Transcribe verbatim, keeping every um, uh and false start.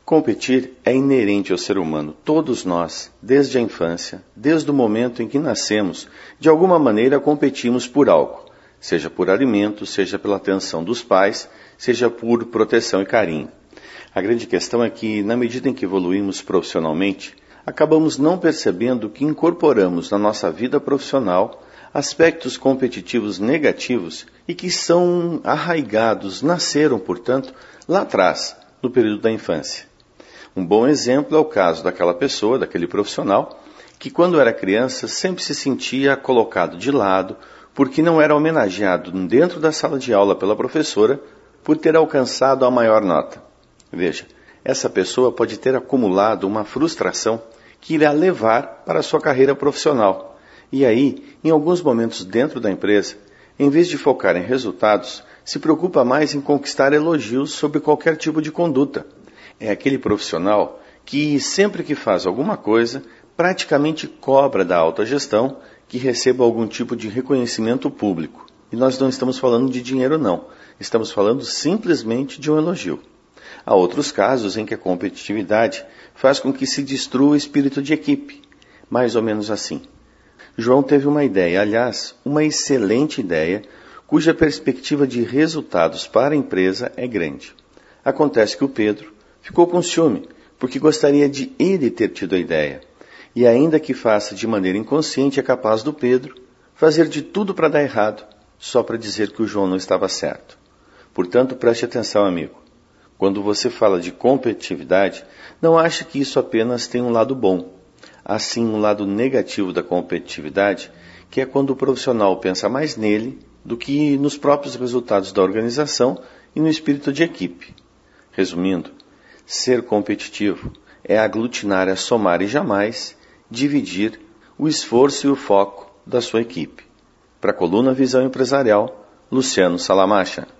Competir é inerente ao ser humano. Todos nós, desde a infância, desde o momento em que nascemos, de alguma maneira competimos por algo, seja por alimento, seja pela atenção dos pais, seja por proteção e carinho. A grande questão é que, na medida em que evoluímos profissionalmente, acabamos não percebendo que incorporamos na nossa vida profissional aspectos competitivos negativos e que são arraigados, nasceram, portanto, lá atrás, no período da infância. Um bom exemplo é o caso daquela pessoa, daquele profissional, que quando era criança sempre se sentia colocado de lado porque não era homenageado dentro da sala de aula pela professora por ter alcançado a maior nota. Veja, essa pessoa pode ter acumulado uma frustração que irá levar para a sua carreira profissional. E aí, em alguns momentos dentro da empresa, em vez de focar em resultados, se preocupa mais em conquistar elogios sobre qualquer tipo de conduta. É aquele profissional que, sempre que faz alguma coisa, praticamente cobra da alta gestão que receba algum tipo de reconhecimento público. E nós não estamos falando de dinheiro, não. Estamos falando simplesmente de um elogio. Há outros casos em que a competitividade faz com que se destrua o espírito de equipe. Mais ou menos assim. João teve uma ideia, aliás, uma excelente ideia, cuja perspectiva de resultados para a empresa é grande. Acontece que o Pedro ficou com ciúme, porque gostaria de ele ter tido a ideia. E ainda que faça de maneira inconsciente, é capaz do Pedro fazer de tudo para dar errado, só para dizer que o João não estava certo. Portanto, preste atenção, amigo. Quando você fala de competitividade, não ache que isso apenas tem um lado bom. Há sim um lado negativo da competitividade, que é quando o profissional pensa mais nele do que nos próprios resultados da organização e no espírito de equipe. Resumindo, ser competitivo é aglutinar, é somar e jamais dividir o esforço e o foco da sua equipe. Para a coluna Visão Empresarial, Luciano Salamacha.